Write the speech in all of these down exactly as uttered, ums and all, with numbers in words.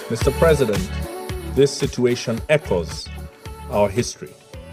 Mister President, this situation echoes our history.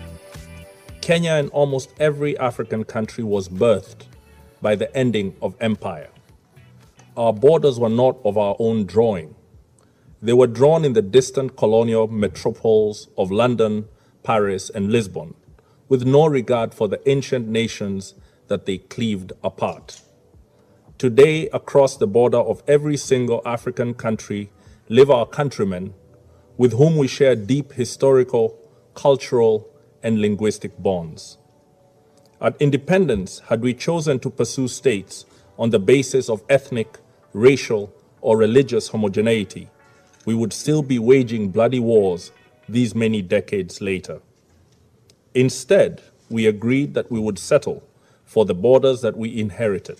Kenya and almost every African country was birthed by the ending of empire. Our borders were not of our own drawing. They were drawn in the distant colonial metropoles of London, Paris, and Lisbon, with no regard for the ancient nations that they cleaved apart. Today, across the border of every single African country live our countrymen with whom we share deep historical, cultural, and linguistic bonds. At independence, had we chosen to pursue states on the basis of ethnic, racial, or religious homogeneity, we would still be waging bloody wars these many decades later. Instead, we agreed that we would settle for the borders that we inherited,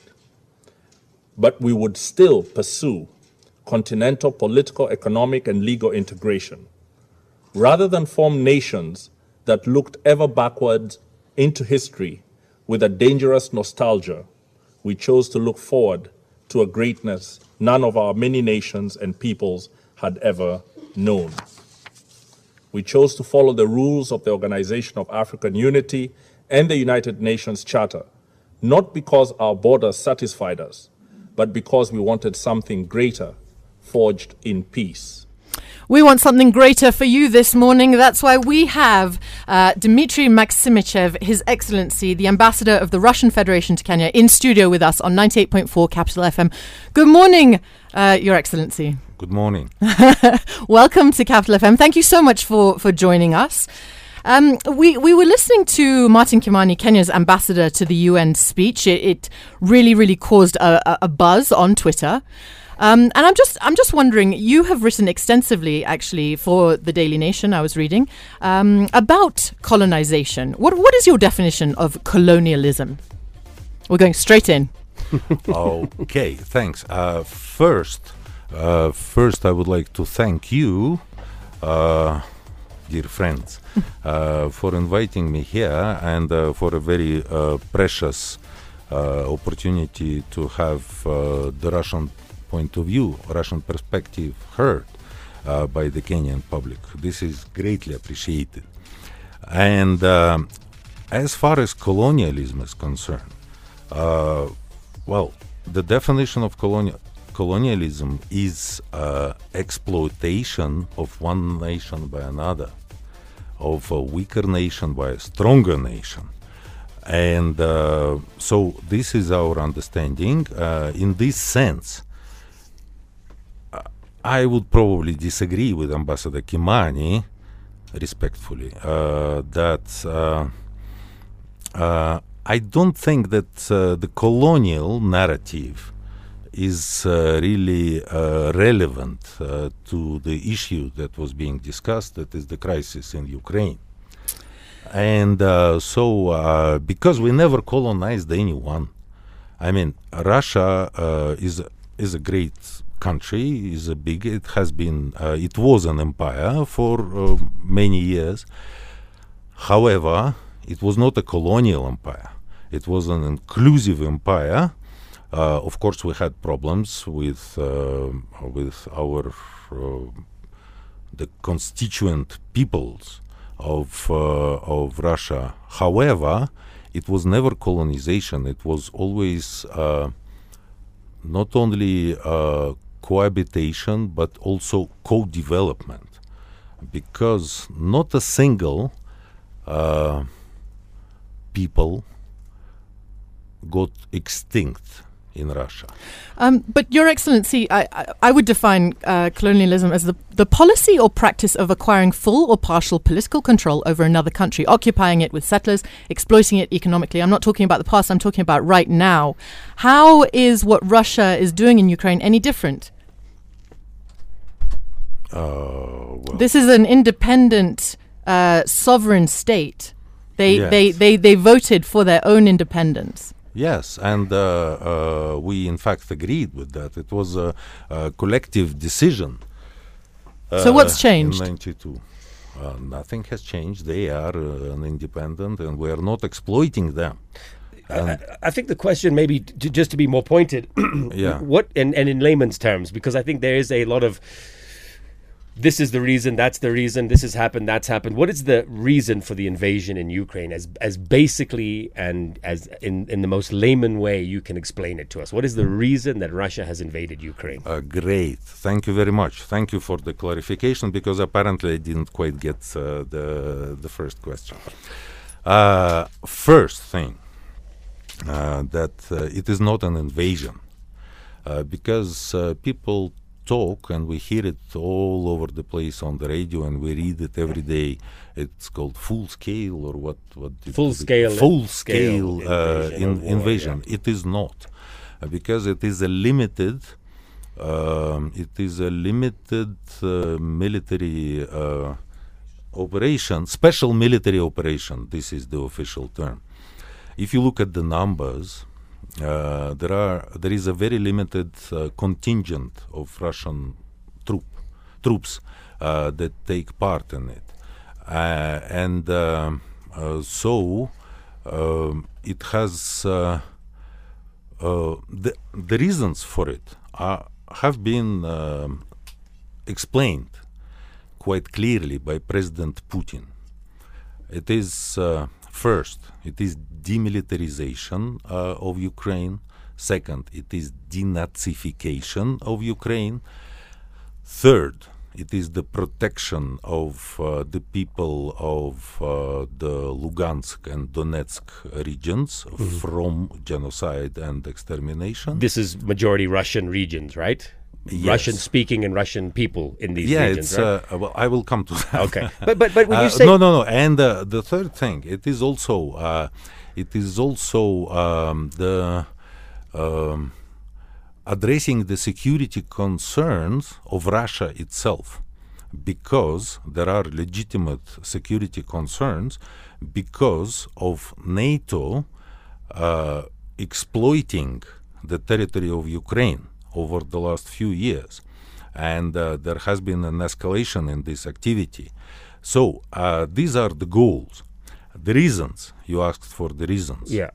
but we would still pursue continental political, economic, and legal integration. Rather than form nations that looked ever backwards into history with a dangerous nostalgia, we chose to look forward to a greatness none of our many nations and peoples had ever known. We chose to follow the rules of the Organization of African Unity and the United Nations Charter, not because our borders satisfied us, but because we wanted something greater forged in peace. We want something greater for you this morning. That's why we have uh, Dmitry Maksimichev, His Excellency, the Ambassador of the Russian Federation to Kenya, in studio with us on ninety-eight point four Capital F M. Good morning, uh, Your Excellency. Good morning. Welcome to Capital F M. Thank you so much for, for joining us. Um, we, we were listening to Martin Kimani, Kenya's ambassador to the U N speech. It, it really, really caused a, a buzz on Twitter. Um, and I'm just I'm just wondering, you have written extensively, actually, for the Daily Nation, I was reading, um, about colonization. What What is your definition of colonialism? We're going straight in. Okay, thanks. Uh, first, uh, first I would like to thank you, uh, dear friends, uh, for inviting me here and uh, for a very uh, precious uh, opportunity to have uh, the Russian point of view, Russian perspective heard uh, by the Kenyan public. This is greatly appreciated. And um, as far as colonialism is concerned, uh, well, the definition of colonial colonialism is uh, exploitation of one nation by another, of a weaker nation by a stronger nation. And uh, so this is our understanding. Uh, in this sense, I would probably disagree with Ambassador Kimani, respectfully, uh, that uh, uh, I don't think that uh, the colonial narrative is uh, really uh, relevant uh, to the issue that was being discussed, that is the crisis in Ukraine. And uh, so, uh, because we never colonized anyone, I mean, Russia uh, is, is a great country, is a big, it has been, uh, it was an empire for uh, many years. However, it was not a colonial empire. It was an inclusive empire. Uh, of course, we had problems with uh, with our uh, the constituent peoples of uh, of Russia. However, it was never colonization. It was always uh, not only uh, cohabitation, but also co-development, because not a single uh, people got extinct in Russia. Um, but Your Excellency, I, I, I would define uh, colonialism as the, the policy or practice of acquiring full or partial political control over another country, occupying it with settlers, exploiting it economically. I'm not talking about the past, I'm talking about right now. How is what Russia is doing in Ukraine any different? Uh, well this is an independent, uh, sovereign state. They, yes. they, they, they voted for their own independence. Yes, and uh, uh, we in fact agreed with that. It was a, a collective decision. Uh, so what's changed? In ninety-two. Uh, nothing has changed. They are uh, an independent, and we are not exploiting them. I, I think the question, maybe to, just to be more pointed, yeah. what and, and in layman's terms, because I think there is a lot of this is the reason, that's the reason, this has happened, that's happened. What is the reason for the invasion in Ukraine, as as basically and as in, in the most layman way you can explain it to us? What is the reason that Russia has invaded Ukraine? Uh, great. Thank you very much. Thank you for the clarification, because apparently I didn't quite get uh, the, the first question. Uh, first thing, uh, that uh, it is not an invasion, uh, because uh, people talk and we hear it all over the place on the radio and we read it every day. It's called full scale or what? What? Full scale. Full scale, scale uh, invasion. in, War, invasion. Yeah. It is not, uh, because it is a limited. Um, it is a limited uh, military uh, operation, special military operation. This is the official term. If you look at the numbers, uh, there are there is a very limited uh, contingent of Russian troop troops uh, that take part in it, uh, and uh, uh, so um, it has uh, uh, the the reasons for it are, have been um, explained quite clearly by President Putin. It is uh, first, it is demilitarization uh, of Ukraine. Second, it is denazification of Ukraine. Third, it is the protection of uh, the people of uh, the Lugansk and Donetsk regions mm-hmm. from genocide and extermination. This is majority Russian regions, right? Yes. Russian-speaking and Russian people in these yeah, regions, it's, right? uh, well, I will come to that. Okay, but but but when you uh, say no, no, no, and uh, the third thing, it is also uh, it is also um, the um, addressing the security concerns of Russia itself, because there are legitimate security concerns because of NATO uh, exploiting the territory of Ukraine over the last few years, and uh, there has been an escalation in this activity. So uh, these are the goals. The reasons, you asked for the reasons. Yeah.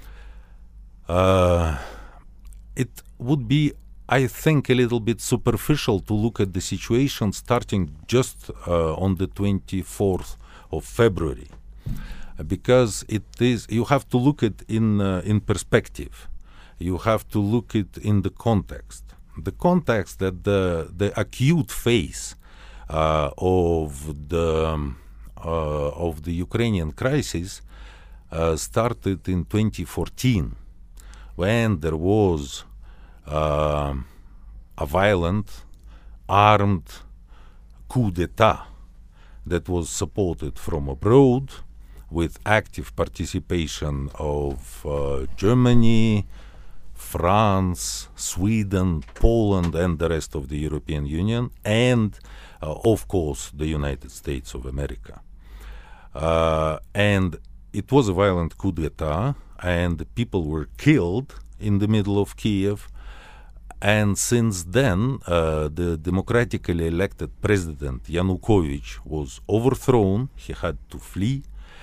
Uh, it would be, I think, a little bit superficial to look at the situation starting just uh, on the twenty-fourth of February, uh, because it is, you have to look at in uh, in perspective. You have to look it in the context. The context that the the acute phase uh, of the um, uh, of the Ukrainian crisis uh, started in twenty fourteen, when there was uh, a violent, armed coup d'état that was supported from abroad, with active participation of uh, Germany, France, Sweden, Poland, and the rest of the European Union, and uh, of course the United States of America. Uh, and it was a violent coup d'etat, and people were killed in the middle of Kiev. And since then, uh, the democratically elected president Yanukovych was overthrown. He had to flee.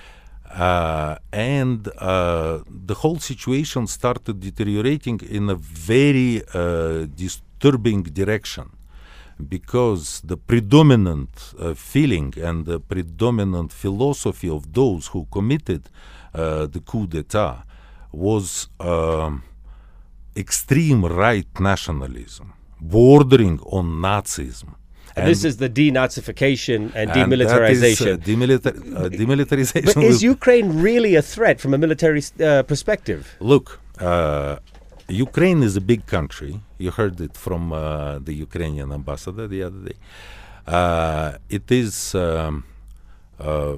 Uh, and uh, the whole situation started deteriorating in a very uh, disturbing direction, because the predominant uh, feeling and the predominant philosophy of those who committed uh, the coup d'etat was um, extreme right nationalism, bordering on Nazism. And this is the denazification and, and demilitarization. That is, uh, demilitar- uh, demilitarization. But is Ukraine really a threat from a military uh, perspective? Look, uh, Ukraine is a big country. You heard it from uh, the Ukrainian ambassador the other day. Uh, it is, um, uh,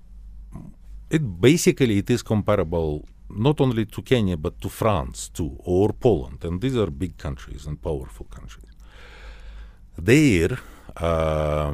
it basically it is comparable not only to Kenya but to France too, or Poland, and these are big countries and powerful countries. There, uh,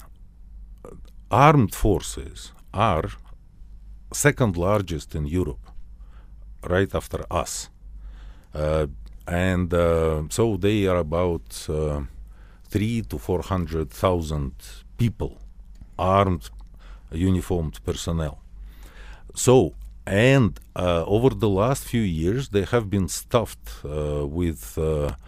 armed forces are second largest in Europe, right after us. Uh, and uh, so they are about uh, three to four hundred thousand people, armed, uniformed personnel. So, and uh, over the last few years, they have been stuffed uh, with uh,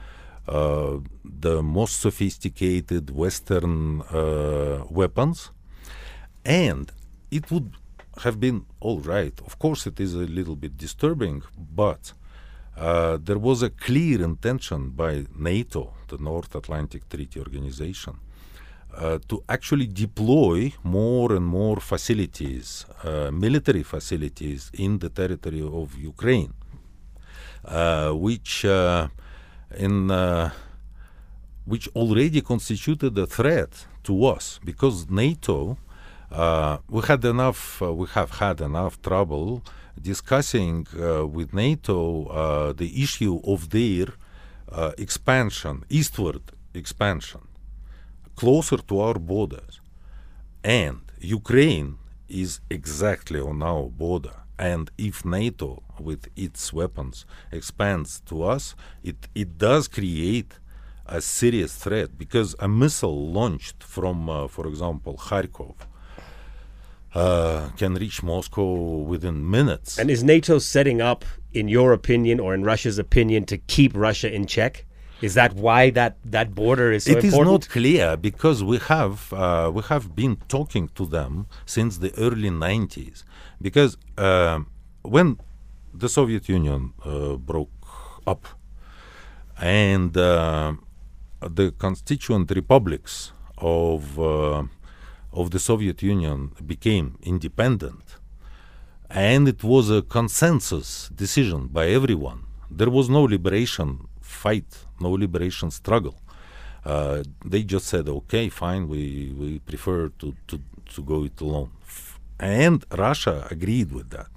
uh, the most sophisticated Western uh, weapons, and it would have been all right. Of course, it is a little bit disturbing, but uh, there was a clear intention by NATO, the North Atlantic Treaty Organization, uh, to actually deploy more and more facilities, uh, military facilities in the territory of Ukraine, uh, which uh, in uh, which already constituted a threat to us, because NATO. Uh, we had enough. Uh, we have had enough trouble discussing uh, with NATO uh, the issue of their uh, expansion, eastward expansion, closer to our borders, and Ukraine is exactly on our border. And if NATO, with its weapons, expands to us, it it does create a serious threat, because a missile launched from, uh, for example, Kharkov. Uh, can reach Moscow within minutes. And is NATO setting up, in your opinion or in Russia's opinion, to keep Russia in check? Is that why that, that border is so it important? It is not clear, because we have uh, we have been talking to them since the early nineties. Because uh, when the Soviet Union uh, broke up and uh, the constituent republics of uh, of the Soviet Union became independent, and it was a consensus decision by everyone. There was no liberation fight, no liberation struggle. Uh, they just said, okay, fine, we, we prefer to, to, to go it alone. F- and Russia agreed with that.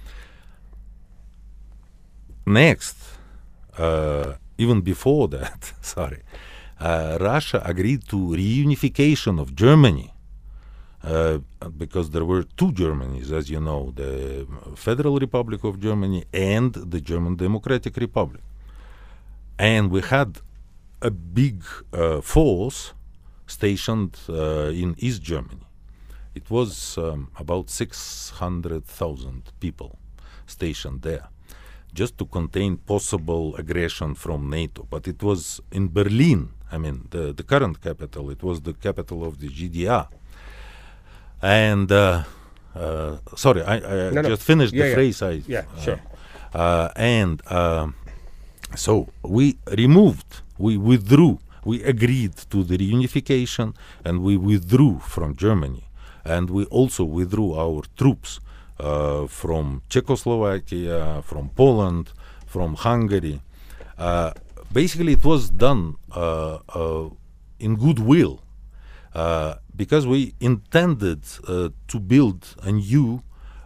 Next, uh, even before that, sorry, uh, Russia agreed to reunification of Germany. Uh, because there were two Germanys, as you know, the Federal Republic of Germany and the German Democratic Republic. And we had a big uh, force stationed uh, in East Germany. It was um, about six hundred thousand people stationed there, just to contain possible aggression from NATO. But it was in Berlin, I mean, the, the current capital, it was the capital of the G D R. And uh, uh, sorry, I, I no, no. just finished yeah, the yeah. phrase. I, yeah, uh, sure. Uh, and uh, so we removed, we withdrew, we agreed to the reunification, and we withdrew from Germany. And we also withdrew our troops uh, from Czechoslovakia, from Poland, from Hungary. Uh, basically, it was done uh, uh, in goodwill. Uh, because we intended uh, to build a new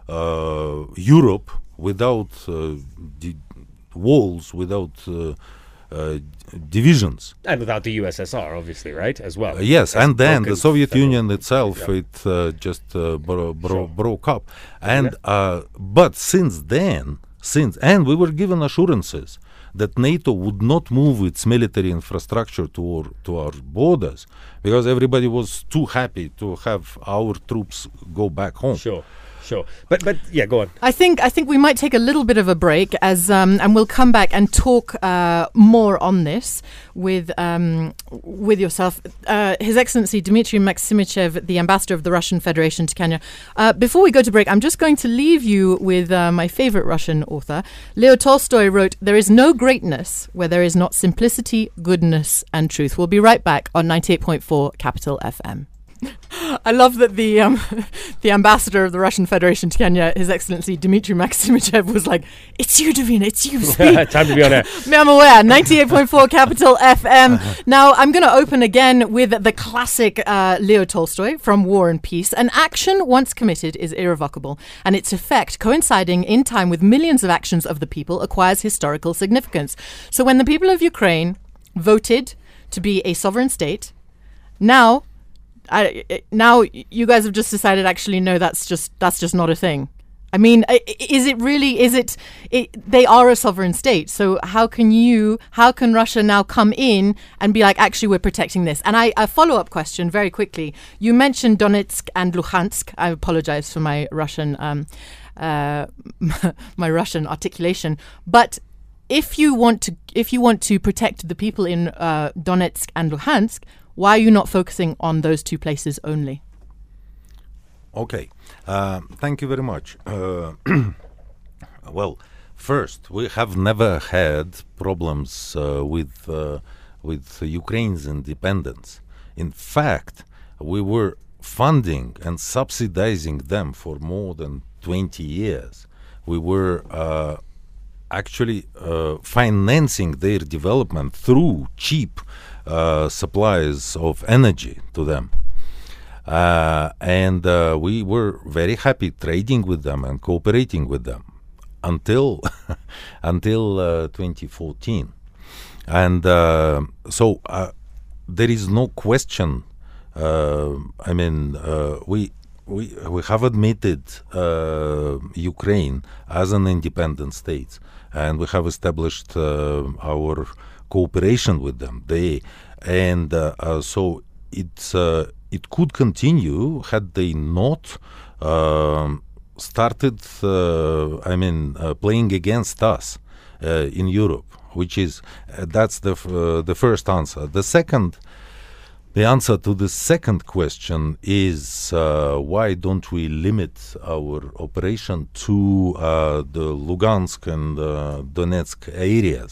uh, Europe without uh, di- walls, without uh, uh, divisions. And without the U S S R, obviously, right, as well. Uh, yes, That's and then broken the Soviet federal- Union itself, Yeah. it uh, just uh, bro- bro- Sure. broke up. And Yeah. uh, but since then, since and we were given assurances that NATO would not move its military infrastructure to our, to our borders, because everybody was too happy to have our troops go back home. Sure, sure. But, but yeah, go on. I think I think we might take a little bit of a break, as um, and we'll come back and talk uh, more on this with um, with yourself, uh, His Excellency Dmitry Maksimichev, the Ambassador of the Russian Federation to Kenya. Uh, before we go to break, I'm just going to leave you with uh, my favorite Russian author. Leo Tolstoy wrote, "There is no greatness where there is not simplicity, goodness, and truth." We'll be right back on ninety-eight point four Capital F M. I love that the um, the ambassador of the Russian Federation to Kenya, His Excellency Dmitry Maksimichev, was like, "It's you, Davina, it's you, speak." Time to be on air. I'm aware. ninety-eight point four Capital F M. Now, I'm going to open again with the classic uh, Leo Tolstoy from War and Peace. An action once committed is irrevocable, and its effect, coinciding in time with millions of actions of the people, acquires historical significance. So when the people of Ukraine voted to be a sovereign state, now... I, now you guys have just decided, actually, no, that's just that's just not a thing. I mean, is it really, is it, it, they are a sovereign state. So how can you, how can Russia now come in and be like, actually, we're protecting this? And I, a follow-up question very quickly. You mentioned Donetsk and Luhansk. I apologize for my Russian, um, uh, my Russian articulation. But if you want to, if you want to protect the people in uh, Donetsk and Luhansk, why are you not focusing on those two places only? Okay, uh, thank you very much. Uh, well, first, we have never had problems uh, with uh, with Ukraine's independence. In fact, we were funding and subsidizing them for more than twenty years. We were uh, actually uh, financing their development through cheap uh, supplies of energy to them. Uh, and uh, we were very happy trading with them and cooperating with them until until uh, twenty fourteen. And uh, so uh, there is no question. Uh, I mean, uh, we we we have admitted uh, Ukraine as an independent state, and we have established uh, our cooperation with them. They and uh, uh, so it's uh, it could continue had they not uh, started. Uh, I mean, uh, playing against us uh, in Europe, which is uh, that's the f- uh, the first answer. The second. The answer to the second question is uh, why don't we limit our operation to uh, the Lugansk and uh, Donetsk areas?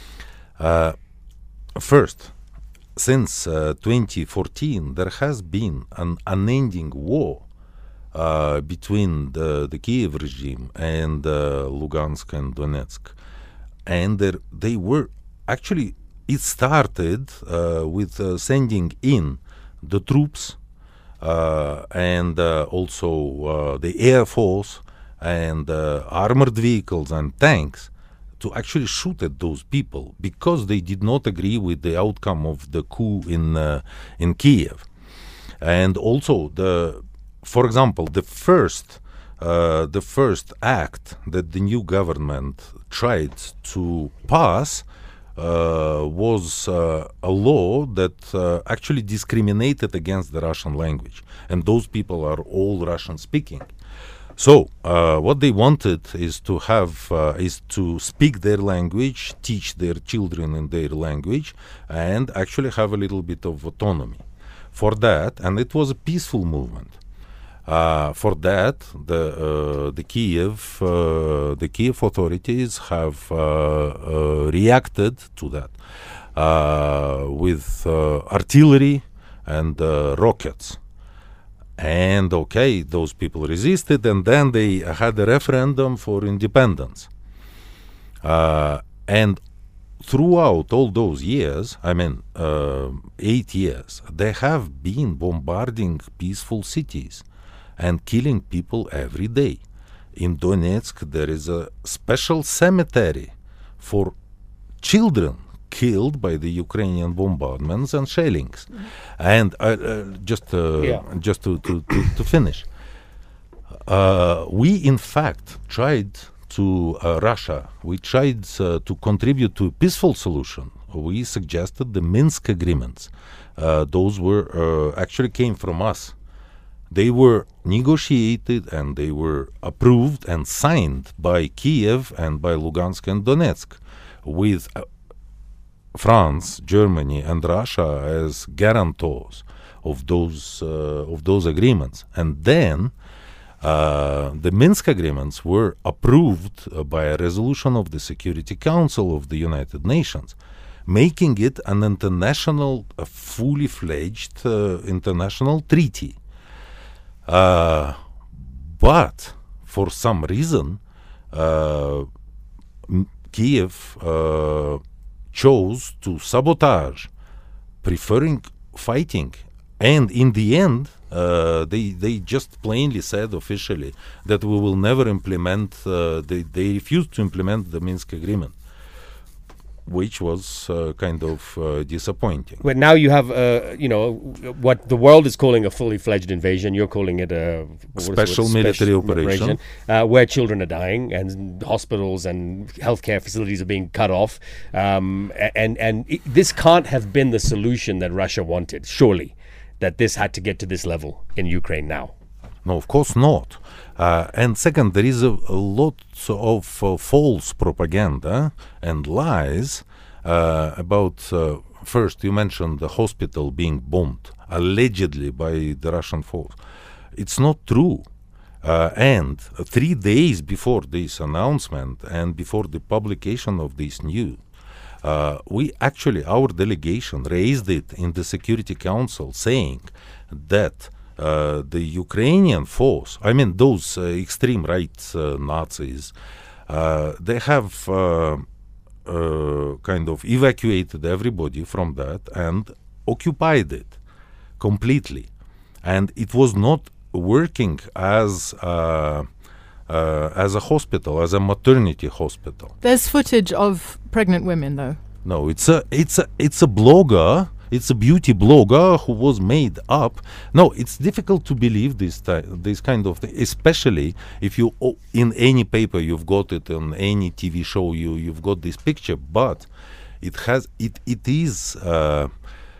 Uh, first, since uh, twenty fourteen, there has been an unending war uh, between the, the Kiev regime and uh, Lugansk and Donetsk. And there, they were actually... It started uh, with uh, sending in the troops uh, and uh, also uh, the Air Force and uh, armored vehicles and tanks to actually shoot at those people because they did not agree with the outcome of the coup in uh, in Kiev. And also, the, for example, the first uh, the first act that the new government tried to pass Uh, was uh, a law that uh, actually discriminated against the Russian language, and those people are all Russian speaking. So uh, what they wanted is to have uh, is to speak their language, teach their children in their language, and actually have a little bit of autonomy. For that, and it was a peaceful movement. Uh, for that, the uh, the Kiev uh, the Kiev authorities have uh, uh, reacted to that uh, with uh, artillery and uh, rockets. And okay, those people resisted, and then they had a referendum for independence. Uh, and throughout all those years, I mean, uh, eight years, they have been bombarding peaceful cities and killing people every day. In Donetsk, there is a special cemetery for children killed by the Ukrainian bombardments and shellings. Mm-hmm. And uh, uh, just uh, yeah. just to, to, to, to finish, uh, we in fact tried to uh, Russia, we tried uh, to contribute to a peaceful solution. We suggested the Minsk agreements. Uh, those were uh, actually came from us. They were negotiated and they were approved and signed by Kiev and by Lugansk and Donetsk, with uh, France, Germany, and Russia as guarantors of those uh, of those agreements. And then uh, the Minsk agreements were approved uh, by a resolution of the Security Council of the United Nations, making it an international, a fully fledged uh, international treaty. Uh, but for some reason, uh, M- Kiev uh, chose to sabotage, preferring fighting. And in the end, uh, they they just plainly said officially that we will never implement, uh, they, they refused to implement the Minsk agreement, which was uh, kind of uh, disappointing. But now you have, uh, you know, what the world is calling a fully fledged invasion. You're calling it a special it, military special operation, operation uh, where children are dying and hospitals and healthcare facilities are being cut off. Um, and and it, this can't have been the solution that Russia wanted, surely, that this had to get to this level in Ukraine now. No, of course not. Uh, and second, there is a, a lot of uh, false propaganda and lies uh, about, uh, first, you mentioned the hospital being bombed, allegedly by the Russian force. It's not true. Uh, and uh, three days before this announcement and before the publication of this news, uh, we actually, our delegation raised it in the Security Council, saying that uh, the Ukrainian force, I mean those uh, extreme right uh, Nazis, uh, they have uh, uh, kind of evacuated everybody from that and occupied it completely. And it was not working as uh, uh, as a hospital, as a maternity hospital. There's footage of pregnant women, though. No, it's a it's a it's a blogger, it's a beauty blogger who was made up. No, it's difficult to believe this ti- this kind of thing, especially if you oh, in any paper you've got it, on any T V show you you've got this picture, but it has it it is uh,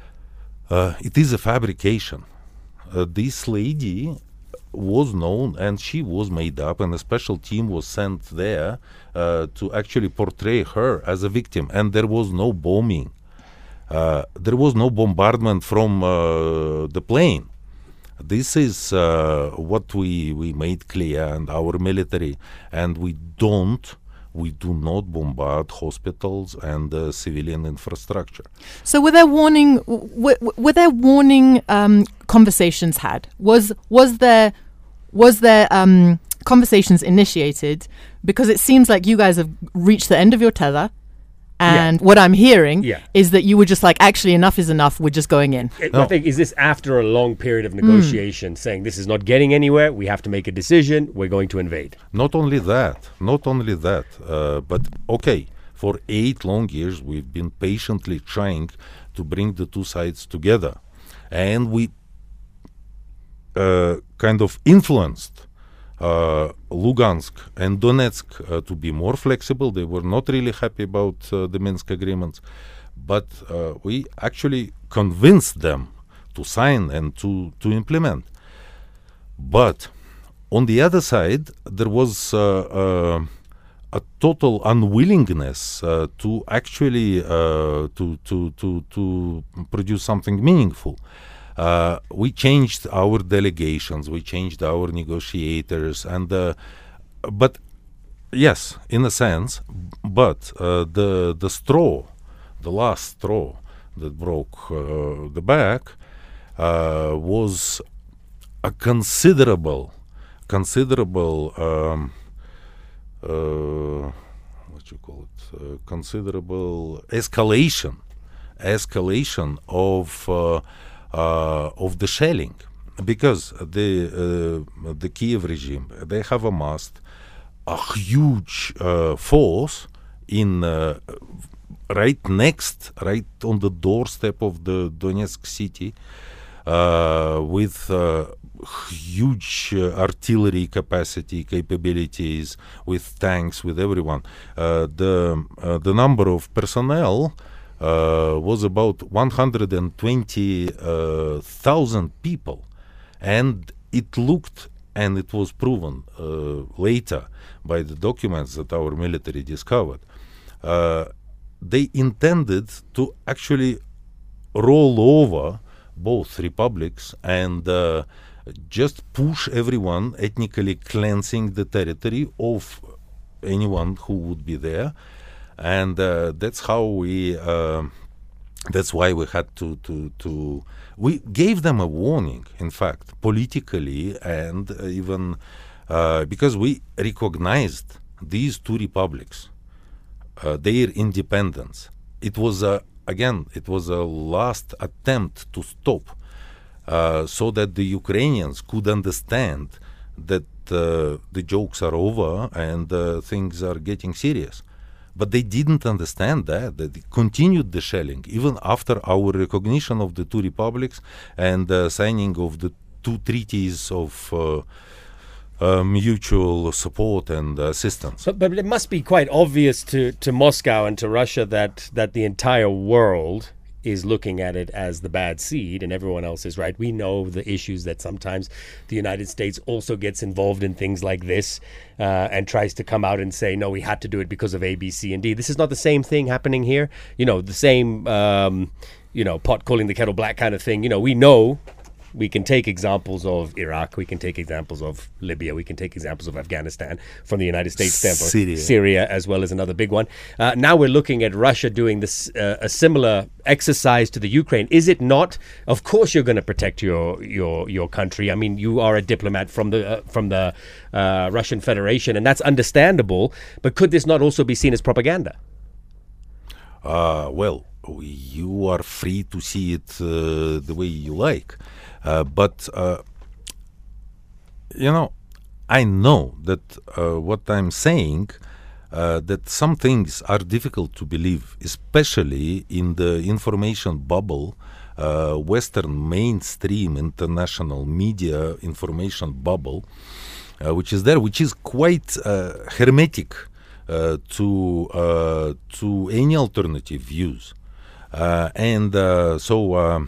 uh, it is a fabrication. Uh, this lady was known and she was made up, and a special team was sent there uh, to actually portray her as a victim. And there was no bombing. Uh, there was no bombardment from uh, the plane. This is uh, what we, we made clear, and our military, and we don't we do not bombard hospitals and uh, civilian infrastructure. So were there warning w- w- were there warning um, conversations had? Was was there was there um, conversations initiated? Because it seems like you guys have reached the end of your tether, and Yeah. what I'm hearing Yeah. is that you were just like, actually enough is enough, we're just going in. I- No. I think, is this after a long period of negotiation, saying this is not getting anywhere, we have to make a decision, we're going to invade? Not only that, not only that, uh, but okay, for eight long years we've been patiently trying to bring the two sides together, and we uh, kind of influenced uh, Lugansk and Donetsk uh, to be more flexible. They were not really happy about uh, the Minsk agreements, but uh, we actually convinced them to sign and to, to implement. But on the other side, there was uh, uh, a total unwillingness uh, to actually uh, to, to to to produce something meaningful. Uh, we changed our delegations, we changed our negotiators, and uh, but yes, in a sense, but uh, the the straw, the last straw that broke uh, the back uh, was a considerable, considerable, um, uh, what you call it, uh, considerable escalation, escalation of uh, uh, of the shelling, because the uh, the Kiev regime, they have amassed a huge uh, force in uh, right next, right on the doorstep of the Donetsk city, uh, with uh, huge uh, artillery capacity, capabilities, with tanks, with everyone. Uh, the uh, the number of personnel uh, was about one hundred twenty thousand people, and it looked, and it was proven uh, later by the documents that our military discovered. Uh, they intended to actually roll over both republics and uh, just push everyone, ethnically cleansing the territory of anyone who would be there, and uh, that's how we. Uh, that's why we had to, to to we gave them a warning. In fact, politically and uh, even uh, because we recognized these two republics, uh, their independence. It was a again, it was a last attempt to stop. Uh, so that the Ukrainians could understand that uh, the jokes are over and uh, things are getting serious. But they didn't understand that. They continued the shelling even after our recognition of the two republics and uh, signing of the two treaties of uh, uh, mutual support and assistance. But, but it must be quite obvious to, to Moscow and to Russia that, that the entire world is looking at it as the bad seed and everyone else is right. We know the issues that sometimes the United States also gets involved in things like this uh, and tries to come out and say, no, we had to do it because of A, B, C, and D. This is not the same thing happening here. You know, the same, um, you know, pot calling the kettle black kind of thing. You know, we know we can take examples of Iraq, we can take examples of Libya, we can take examples of Afghanistan from the United States standpoint, Syria. Syria as well as another big one. Uh, now we're looking at Russia doing this uh, a similar exercise to the Ukraine. Is it not? Of course, you're going to protect your your your country. I mean, you are a diplomat from the uh, from the uh, Russian Federation, and that's understandable. But could this not also be seen as propaganda? Uh, well, you are free to see it uh, the way you like. Uh, but, uh, you know, I know that uh, what I'm saying, uh, that some things are difficult to believe, especially in the information bubble, uh, Western mainstream international media information bubble, uh, which is there, which is quite uh, hermetic uh, to, uh, to any alternative views. Uh, and uh, so... Uh,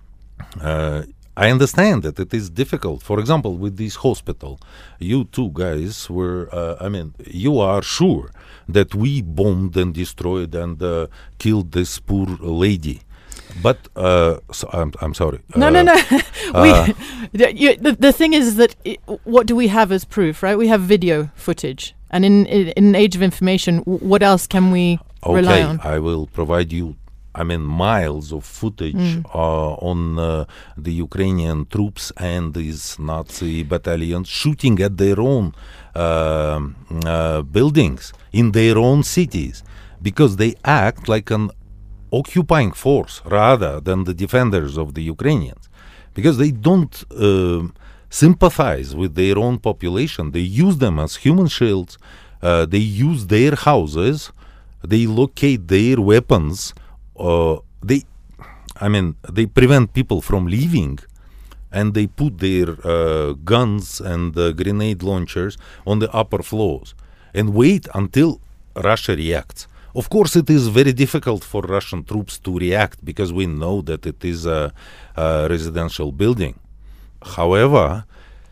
uh, I understand that it is difficult. For example, with this hospital, you two guys were, uh, I mean, you are sure that we bombed and destroyed and uh, killed this poor lady. But, uh, so I'm, I'm sorry. No, uh, no, no. uh, we, you, the, the thing is that it, what do we have as proof, right? We have video footage. And in, in, in an age of information, w- what else can we okay, rely on? I will provide you I mean, miles of footage mm. uh, on uh, the Ukrainian troops and these Nazi battalions shooting at their own uh, uh, buildings in their own cities, because they act like an occupying force rather than the defenders of the Ukrainians, because they don't uh, sympathize with their own population. They use them as human shields. Uh, they use their houses. They locate their weapons. Uh, they, I mean, they prevent people from leaving, and they put their uh, guns and uh, grenade launchers on the upper floors and wait until Russia reacts. Of course, it is very difficult for Russian troops to react because we know that it is a, a residential building. However,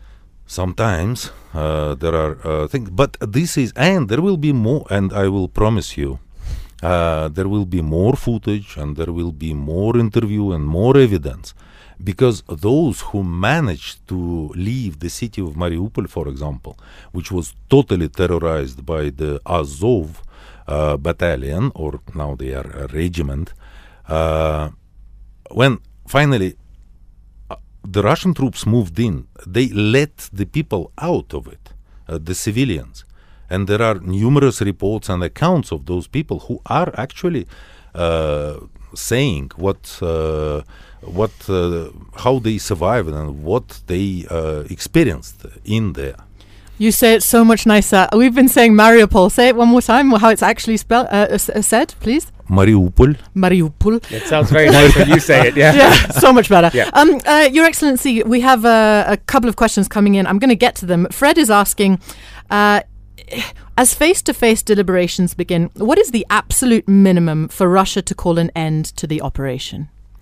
sometimes uh, there are uh, things, but this is, and there will be more, and I will promise you, Uh, there will be more footage and there will be more interview and more evidence, because those who managed to leave the city of Mariupol, for example, which was totally terrorized by the Azov uh, battalion, or now they are a regiment, uh, when finally uh, the Russian troops moved in, they let the people out of it, uh, the civilians. And there are numerous reports and accounts of those people who are actually uh, saying what, uh, what, uh, how they survived and what they uh, experienced in there. You say it so much nicer. We've been saying Mariupol. Say it one more time, how it's actually spelled, uh, uh, said, please. Mariupol. Mariupol. It sounds very nice when you say it, yeah. Yeah, so much better. Yeah. Um, uh, Your Excellency, we have uh, a couple of questions coming in. I'm going to get to them. Fred is asking, uh, as face-to-face deliberations begin, what is the absolute minimum for Russia to call an end to the operation?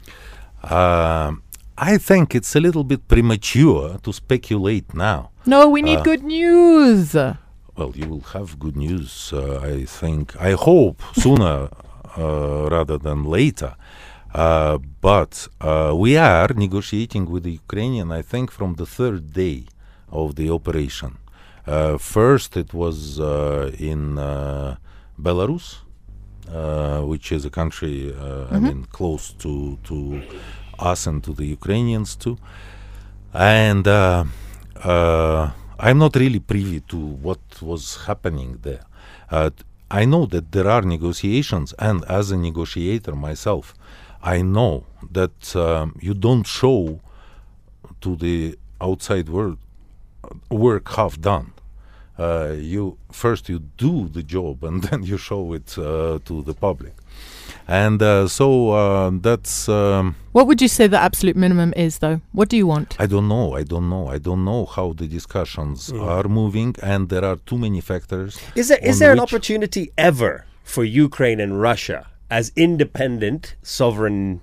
Uh, I think it's a little bit premature to speculate now. No, we need Uh, good news. Well, you will have good news, uh, I think. I hope sooner uh, rather than later. Uh, but uh, we are negotiating with the Ukrainian, I think, from the third day of the operation. Uh, first, it was uh, in uh, Belarus, uh, which is a country, uh, mm-hmm. I mean, close to, to us and to the Ukrainians too. And uh, uh, I'm not really privy to what was happening there. Uh, I know that there are negotiations, and as a negotiator myself, I know that um, you don't show to the outside world work half done. Uh, you first you do the job and then you show it uh, to the public, and uh, so uh, that's. Um, what would you say the absolute minimum is, though? What do you want? I don't know. I don't know. I don't know how the discussions mm. are moving, and there are too many factors. Is there is there an opportunity ever for Ukraine and Russia, as independent sovereign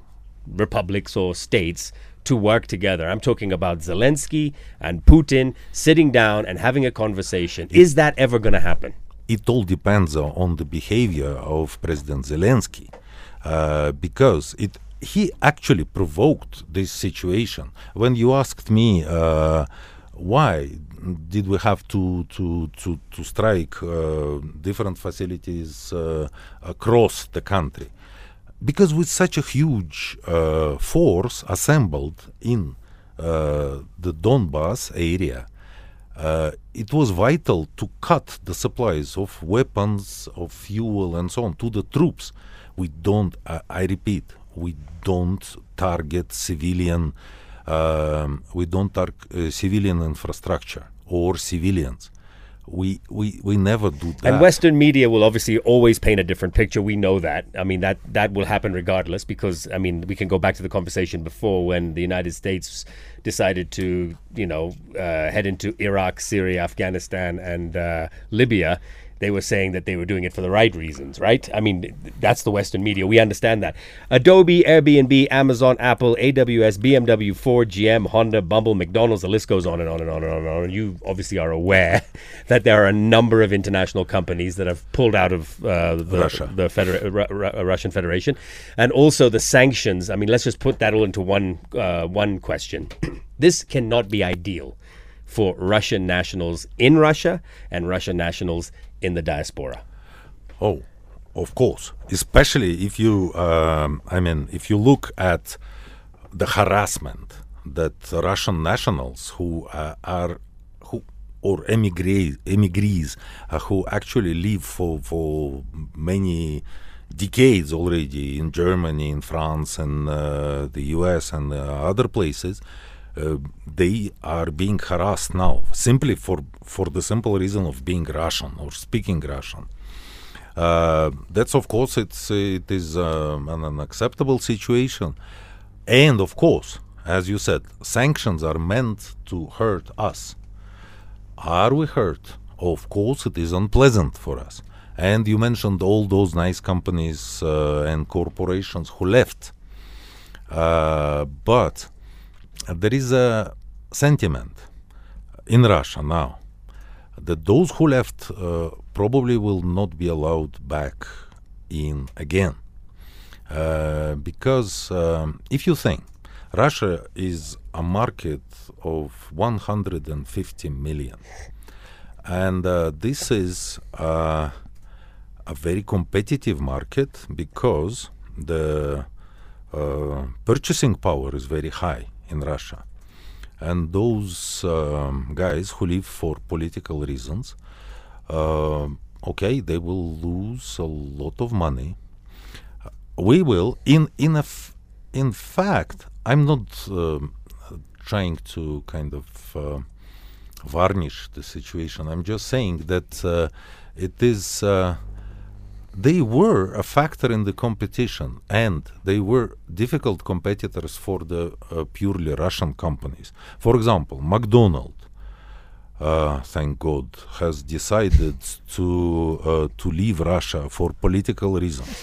republics or states to work together. I'm talking about Zelensky and Putin sitting down and having a conversation. Is that ever going to happen? It all depends on the behavior of President Zelensky, uh, because it he actually provoked this situation. When you asked me uh, why did we have to to to, to strike uh, different facilities uh, across the country, because with such a huge uh, force assembled in uh, the Donbas area, uh, it was vital to cut the supplies of weapons, of fuel, and so on to the troops. We don't, uh, I repeat, we don't target civilian, um, we don't target uh, civilian infrastructure or civilians. We, we we never do that. And Western media will obviously always paint a different picture. We know that. I mean, that, that will happen regardless, because, I mean, we can go back to the conversation before when the United States decided to, you know, uh, head into Iraq, Syria, Afghanistan, and uh, Libya. They were saying that they were doing it for the right reasons, right? I mean, that's the Western media. We understand that. Adobe, Airbnb, Amazon, Apple, A W S, B M W, Ford, G M, Honda, Bumble, McDonald's, the list goes on and on and on and on and on. You obviously are aware that there are a number of international companies that have pulled out of uh, the, Russia. the Federa- Ru- Ru- Russian Federation. And also the sanctions. I mean, let's just put that all into one, uh, one question. This cannot be ideal for Russian nationals in Russia and Russian nationals in the diaspora. Oh, of course. Especially if you, um, I mean, if you look at the harassment that Russian nationals who uh, are, who or emigre, emigres uh, who actually live for, for many decades already in Germany, in France, and uh, the U S and uh, other places, Uh, they are being harassed now simply for for the simple reason of being Russian or speaking Russian. Uh, that's of course it's it is um, an unacceptable situation, and of course, as you said, sanctions are meant to hurt us. Are we hurt? Of course, it is unpleasant for us. And you mentioned all those nice companies uh, and corporations who left, uh, but there is a sentiment in Russia now that those who left uh, probably will not be allowed back in again. Uh, because um, if you think Russia is a market of one hundred fifty million, and uh, this is uh, a very competitive market because the uh, purchasing power is very high in Russia, and those um, guys who live for political reasons, uh, okay, they will lose a lot of money. Uh, we will, in in a f- in fact, I'm not um, trying to kind of uh, varnish the situation. I'm just saying that uh, it is. Uh, They were a factor in the competition, and they were difficult competitors for the uh, purely Russian companies. For example, McDonald's, uh, thank God, has decided to uh, to leave Russia for political reasons.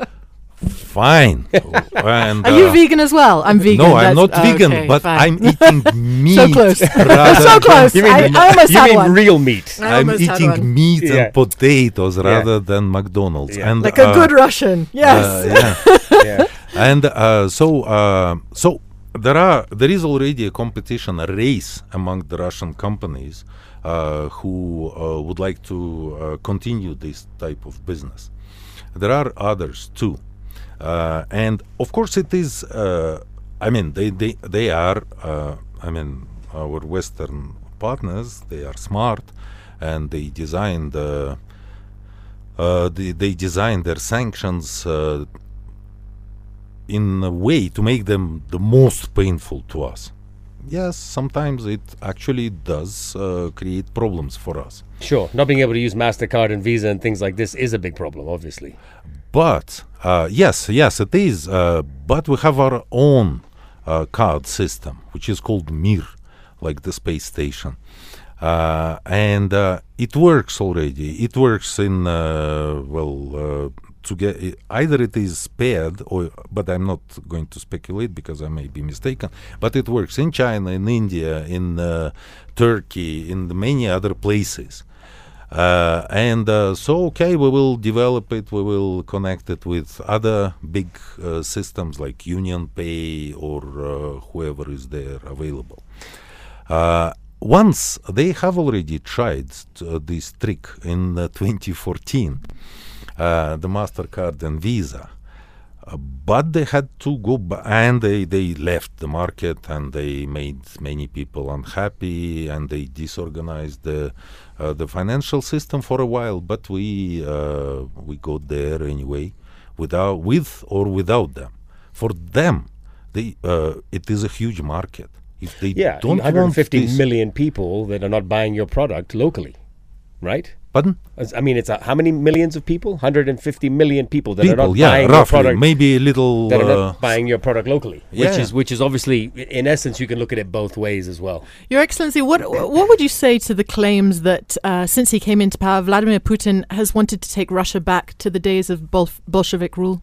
Fine. And, Are you uh, vegan as well? I'm vegan. No, I'm That's- not vegan, okay, but fine. I'm eating meat. So close. rather So close. You mean, I, I almost you had mean one. real meat? I I'm almost had eating one. meat Yeah. and potatoes Yeah. rather than McDonald's. Yeah. And, Like a uh, good Russian. Yes. uh, yeah. Yeah. And uh, so, uh, so there are there is already a competition, a race among the Russian companies uh, who uh, would like to uh, continue this type of business. There are others too, uh, and of course, it is. Uh, I mean, they they they are. Uh, I mean, our Western partners. They are smart, and they designed. Uh, uh, they, they designed their sanctions Uh, in a way to make them the most painful to us. Yes, sometimes it actually does uh, create problems for us. Sure. Not being able to use MasterCard and Visa and things like this is a big problem, obviously. But, uh, yes, yes, it is. Uh, but we have our own uh, card system, which is called Mir, like the space station. Uh, and uh, it works already. It works in, uh, well, uh, to get it, either it is spared, or but I'm not going to speculate because I may be mistaken. But it works in China, in India, in uh, Turkey, in the many other places. Uh, and uh, so, okay, we will develop it. We will connect it with other big uh, systems like Union Pay or uh, whoever is there available. Uh, once they have already tried uh, this trick in uh, twenty fourteen, uh, the MasterCard and Visa. Uh, but they had to go b- and they, they left the market, and they made many people unhappy, and they disorganized the uh, the financial system for a while. But we uh, we got there anyway, without with or without them. For them, they uh, it is a huge market. If they Yeah, don't one hundred fifty want this, million people that are not buying your product locally, right? pardon? As- I mean, it's a, how many millions of people? one hundred fifty million people that are People, not yeah, buying your roughly, product. maybe a little. that are Uh, not buying your product locally, which Yeah. is which is obviously, in essence, you can look at it both ways as well. Your Excellency, what what would you say to the claims that uh, since he came into power, Vladimir Putin has wanted to take Russia back to the days of Bol- Bolshevik rule?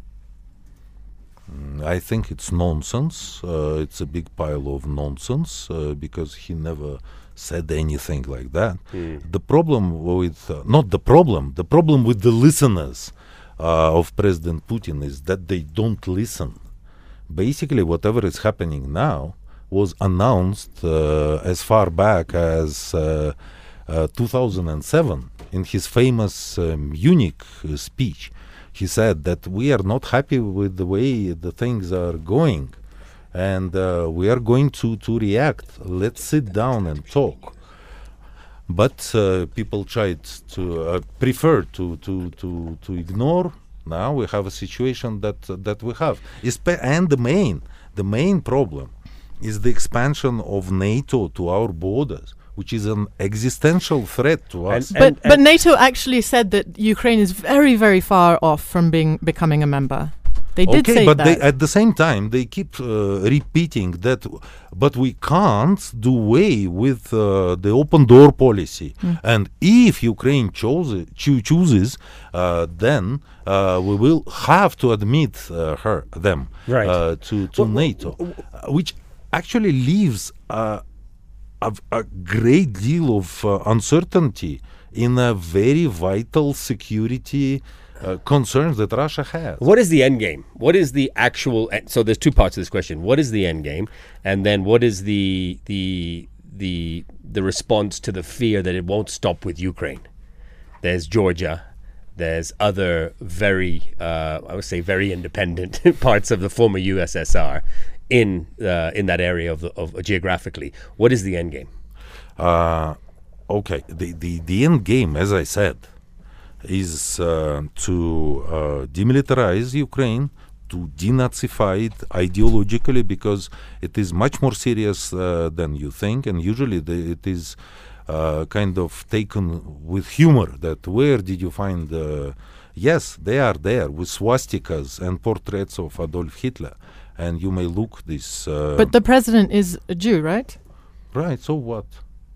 I think it's nonsense. Uh, it's a big pile of nonsense uh, because he never said anything like that. The problem with, uh, not the problem, the problem with the listeners uh, of President Putin is that they don't listen. Basically, whatever is happening now was announced uh, as far back as uh, uh, two thousand seven in his famous uh, Munich uh, speech. He said that we are not happy with the way the things are going, and uh, we are going to, to react. Let's sit down and talk. But uh, people tried to uh, prefer to, to, to, to ignore. Now we have a situation that uh, that we have. Espe- and the main the main problem is the expansion of NATO to our borders, which is an existential threat to us. And- But but NATO actually said that Ukraine is very very far off from being becoming a member. They did okay, say but that. they, at the same time, they keep uh, repeating that, w- but we can't do away with uh, the open door policy. And if Ukraine chose, choo- chooses, uh, then uh, we will have to admit uh, her, them, Right. uh, to, to NATO, uh, which actually leaves uh, a, a great deal of uh, uncertainty in a very vital security uh, concerns that Russia has. What is the end game? What is the actual? en- So there's two parts to this question. What is the end game, and then what is the the the the response to the fear that it won't stop with Ukraine? There's Georgia. There's other very, uh, I would say, very independent parts of the former U S S R in uh, in that area of the of geographically. What is the end game? Uh, okay, the, the, the end game, as I said, is uh, to uh, demilitarize Ukraine, to denazify it ideologically, because it is much more serious uh, than you think, and usually the, it is uh, kind of taken with humor. That where did you find? Uh, yes, they are there with swastikas and portraits of Adolf Hitler, and you may look this. Uh, but the president is a Jew, right? right. So what?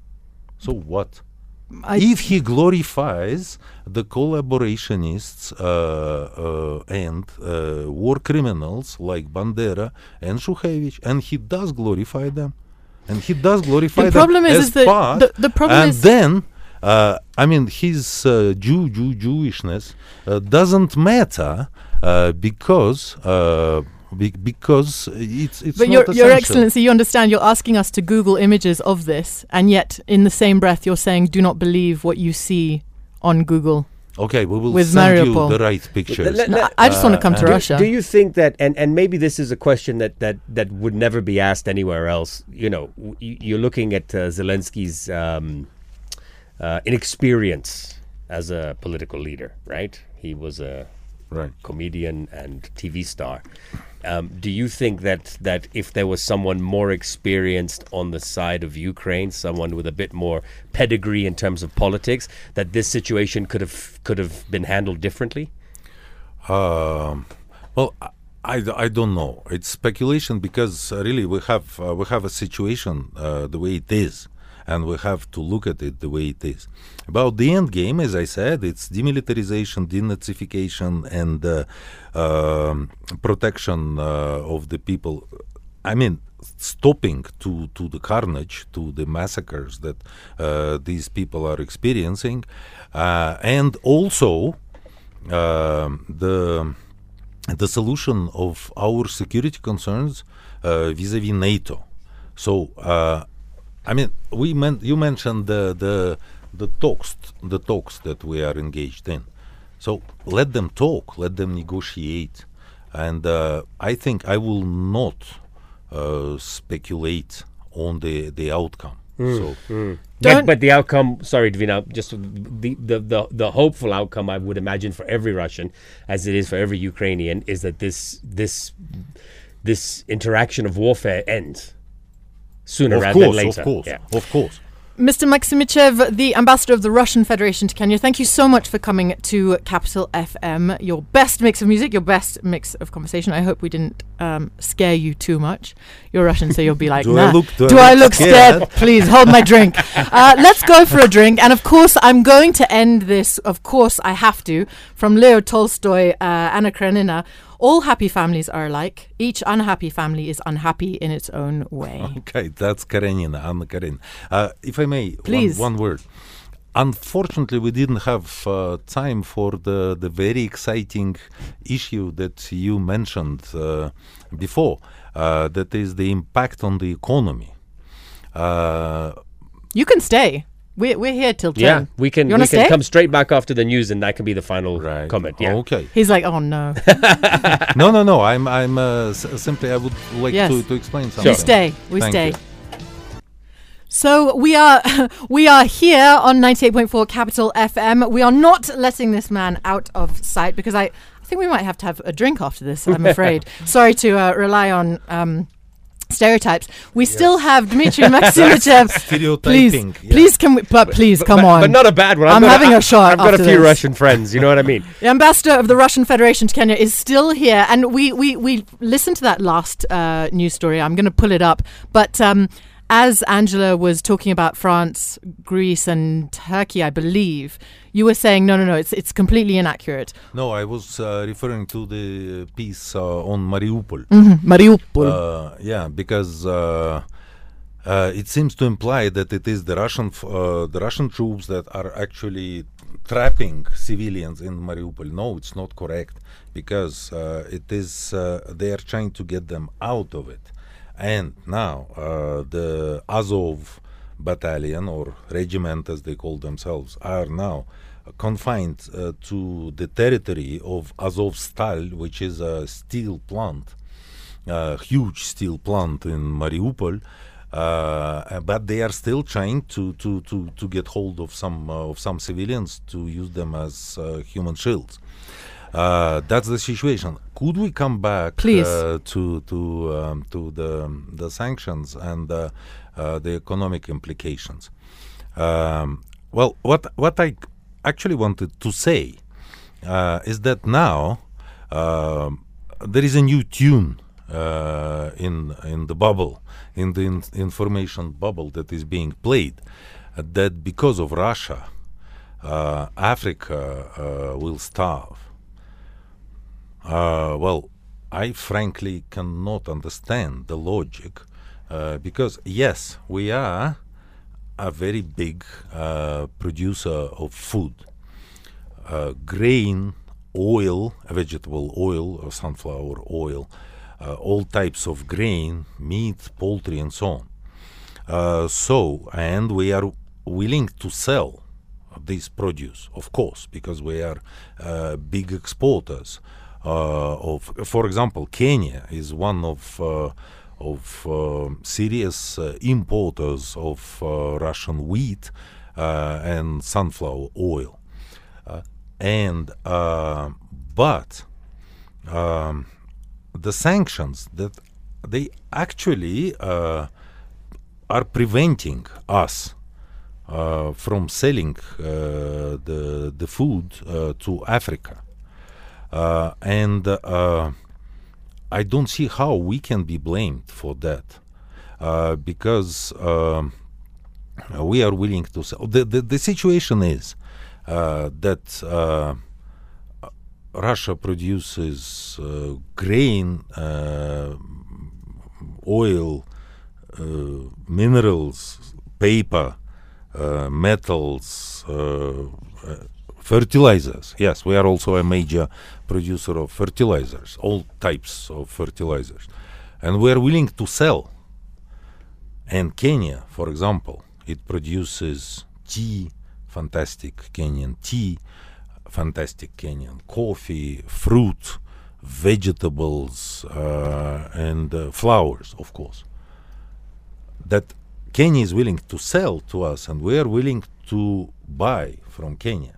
So what? I, If he glorifies the collaborationists uh, uh, and uh, war criminals like Bandera and Shukhevich, and he does glorify them, and he does glorify The them problem is- as is that part, the- the problem and is- then, uh, I mean, his uh, Jew, Jew, Jewishness uh, doesn't matter uh, because uh, be- because it's it's but not your, your essential. Excellency, you understand you're asking us to Google images of this, and yet in the same breath you're saying do not believe what you see on Google. Okay, we will with send Mariupol. you the right pictures. Let- No, let- I I just want to come to do, Russia. do you think that, and, and maybe this is a question that, that, that would never be asked anywhere else, you know, w- you- you're looking at uh, Zelensky's um, uh, inexperience as a political leader, right? He was a Right. comedian and T V star. Um, do you think that, that if there was someone more experienced on the side of Ukraine, someone with a bit more pedigree in terms of politics, that this situation could have could have been handled differently? Um, well, I, I, I don't know. It's speculation because uh, really we have uh, we have a situation uh, the way it is, and we have to look at it the way it is. About the end game, as I said, it's demilitarization, denazification, and uh, um, protection uh, of the people. I mean, stopping to, to the carnage, to the massacres that uh, these people are experiencing, uh, and also uh, the the solution of our security concerns uh, vis-a-vis NATO. So, uh, I mean, we men- you mentioned the the the talks the talks that we are engaged in. So let them talk, let them negotiate, and uh, I think I will not uh, speculate on the the outcome. Mm, so. Mm. But, but the outcome, sorry, Dvina, just the, the, the, the hopeful outcome, I would imagine, for every Russian, as it is for every Ukrainian, is that this this this interaction of warfare ends sooner Of rather course, than later. of course, Yeah. of course. Mister Maksimichev, the ambassador of the Russian Federation to Kenya, thank you so much for coming to Capital F M. Your best mix of music, your best mix of conversation. I hope we didn't um, scare you too much. You're Russian, so you'll be like, Do nah. I look, do do I I look look scared? scared? Please hold my drink. Uh, let's go for a drink. And of course, I'm going to end this, of course, I have to, from Leo Tolstoy, uh, Anna Karenina. All happy families are alike. Each unhappy family is unhappy in its own way. Okay, that's Karenina, Anna Karenina. Uh, if I may, Please. One, one word. Unfortunately, we didn't have uh, time for the, the very exciting issue that you mentioned uh, before. Uh, that is the impact on the economy. Uh, You can stay. We're, we're here till ten. Yeah, we can You we wanna can stay? come straight back after the news, and that can be the final right. comment. Yeah. Okay. He's like, oh no. no, no, no. I'm, I'm uh, s- simply. I would like Yes. to, to explain something. We stay. We Thank stay. you. So we are we are here on ninety-eight point four Capital F M. We are not letting this man out of sight because I, I think we might have to have a drink after this, I'm afraid. Sorry to uh, rely on um, stereotypes. We still have Dmitry Maksimichev. Stereotyping. Please, yeah. please can we but please come but, on. But not a bad one. I'm I've got having a, a shot I've got a after few this. Russian friends. You know what I mean? The ambassador of the Russian Federation to Kenya is still here, and we we, we listened to that last uh, news story. I'm going to pull it up, but um, as Angela was talking about France, Greece, and Turkey, I believe you were saying no, no, no, it's it's completely inaccurate. No, I was uh, referring to the piece uh, on Mariupol. Mm-hmm. Mariupol. Uh, yeah, because uh, uh, it seems to imply that it is the Russian f- uh, the Russian troops that are actually trapping civilians in Mariupol. No, it's not correct, because uh, it is uh, they are trying to get them out of it. And now uh, the Azov battalion or regiment, as they call themselves, are now confined uh, to the territory of Azovstal, which is a steel plant, a huge steel plant in Mariupol. Uh, but they are still trying to, to, to, to get hold of some uh, of some civilians to use them as uh, human shields. Uh, that's the situation. Could we come back Please. uh, to to um, to the the sanctions and uh, uh, the economic implications? Um, well, what what I actually wanted to say uh, is that now um there is a new tune uh, in in the bubble, in the in- information bubble that is being played, uh, that because of Russia, uh, Africa uh, will starve. Uh, well, I frankly cannot understand the logic, uh, because yes, we are a very big uh, producer of food, uh, grain, oil, vegetable oil or sunflower oil, uh, all types of grain, meat, poultry, and so on. Uh, so, and we are willing to sell this produce, of course, because we are uh, big exporters. Uh, of, for example, Kenya is one of uh, of uh, serious uh, importers of uh, Russian wheat uh, and sunflower oil, uh, and uh, but um, the sanctions that they actually uh, are preventing us uh, from selling uh, the the food uh, to Africa. Uh, and uh, I don't see how we can be blamed for that, uh, because um uh, we are willing to sell. The, the, the situation is uh, that uh, Russia produces uh, grain, uh, oil, uh, minerals, paper, uh, metals, uh, uh, fertilizers. Yes, we are also a major producer of fertilizers, all types of fertilizers. And we are willing to sell. And Kenya, for example, it produces tea, fantastic Kenyan tea, fantastic Kenyan coffee, fruit, vegetables, uh, and uh, flowers, of course. That Kenya is willing to sell to us, and we are willing to buy from Kenya.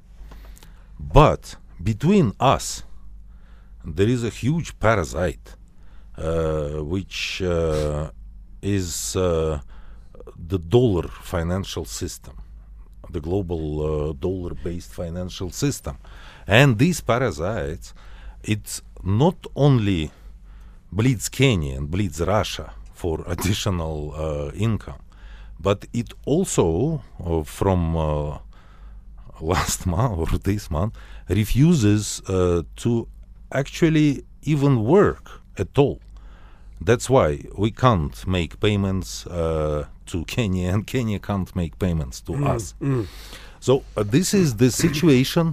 But between us, there is a huge parasite, uh, which uh, is uh, the dollar financial system, the global uh, dollar-based financial system. And these parasites, it's not only bleeds Kenya and bleeds Russia for additional uh, income, but it also, uh, from uh, last month or this month, refuses uh, to actually even work at all. That's why we can't make payments uh, to Kenya, and Kenya can't make payments to Mm, us. mm. So uh, this is the situation,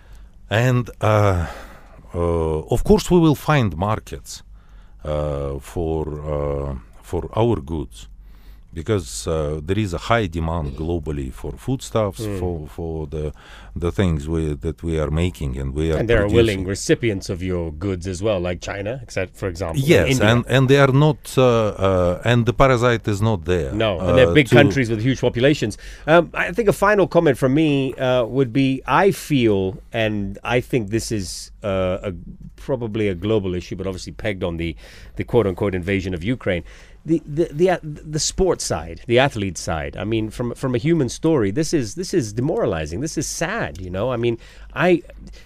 and uh, uh, of course we will find markets uh, for uh, for our goods, because uh, there is a high demand globally for foodstuffs, Mm. for for the the things we, that we are making, and we are And there are producing. willing recipients of your goods as well, like China, except for example. and Yes, India. and and they are not, uh, uh, and the parasite is not there. No, and uh, they're big to- countries with huge populations. Um, I think a final comment from me uh, would be: I feel, and I think this is uh, a, probably a global issue, but obviously pegged on the the quote unquote invasion of Ukraine. The the the, uh, the sports side, the athlete side. I mean, from from a human story, this is this is demoralizing. This is sad. You know, I mean, I.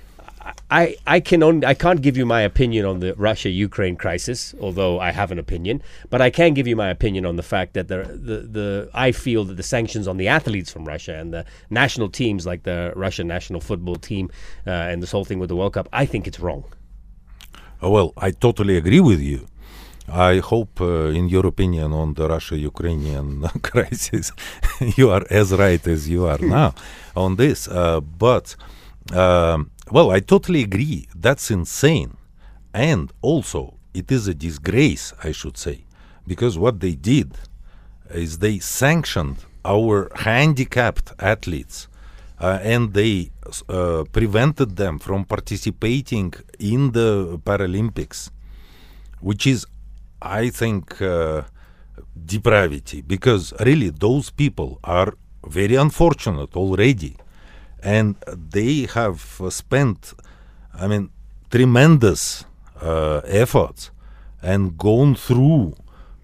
I, I can only, I can't give you my opinion on the Russia-Ukraine crisis, although I have an opinion. But I can give you my opinion on the fact that the, the the I feel that the sanctions on the athletes from Russia and the national teams, like the Russian national football team, uh, and this whole thing with the World Cup, I think it's wrong. Uh, well, I totally agree with you. I hope, uh, in your opinion on the Russia-Ukrainian crisis, you are as right as you are now on this. Uh, but, um, well, I totally agree. That's insane. And also, it is a disgrace, I should say, because what they did is they sanctioned our handicapped athletes, uh, and they uh, prevented them from participating in the Paralympics, which is, I think, uh, depravity, because really those people are very unfortunate already, and they have uh, spent, I mean, tremendous uh, efforts and gone through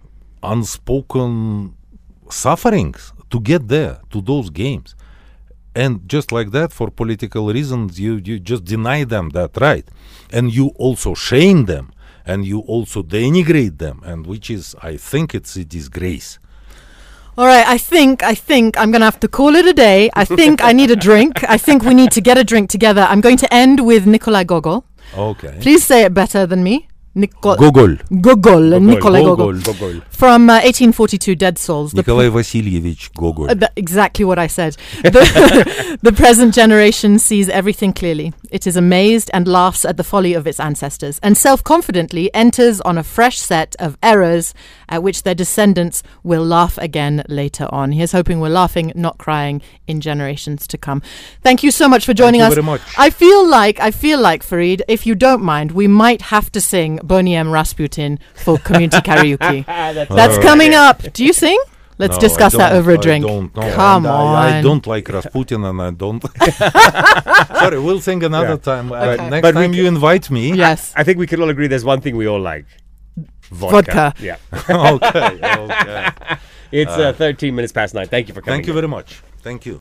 unspoken sufferings to get there, to those games. And just like that, for political reasons, you, you just deny them that right. And you also shame them, and you also denigrate them, and which is, I think it's a disgrace. All right, I think, I think I'm going to have to call it a day. I think I need a drink. I think we need to get a drink together. I'm going to end with Nikolai Gogol. Okay. Please say it better than me. Nico- Gogol. Gogol. Nikolai Gogol. Gogol. Gogol. From uh, eighteen forty-two, Dead Souls. The Nikolai Vasilievich Gogol. Uh, th- exactly what I said. The, the present generation sees everything clearly. It is amazed and laughs at the folly of its ancestors, and self-confidently enters on a fresh set of errors at which their descendants will laugh again later on. Here's hoping we're laughing, not crying, in generations to come. Thank you so much for joining Thank us. you very much. I feel like, I feel like, Fareed, if you don't mind, we might have to sing Boney M. Rasputin for community karaoke. That's That's All coming up. Do you sing? Let's No, discuss I that don't- over a I drink. don't know. Come And on. I, I don't like Rasputin, and I don't. Sorry, we'll sing another Yeah. time. Uh, Okay. next But we time you can- invite me. Yes. I think we can all agree there's one thing we all like. Vodka. Yeah. okay. Okay. It's uh, thirteen minutes past nine. Thank you for coming. Thank you in. very much. Thank you.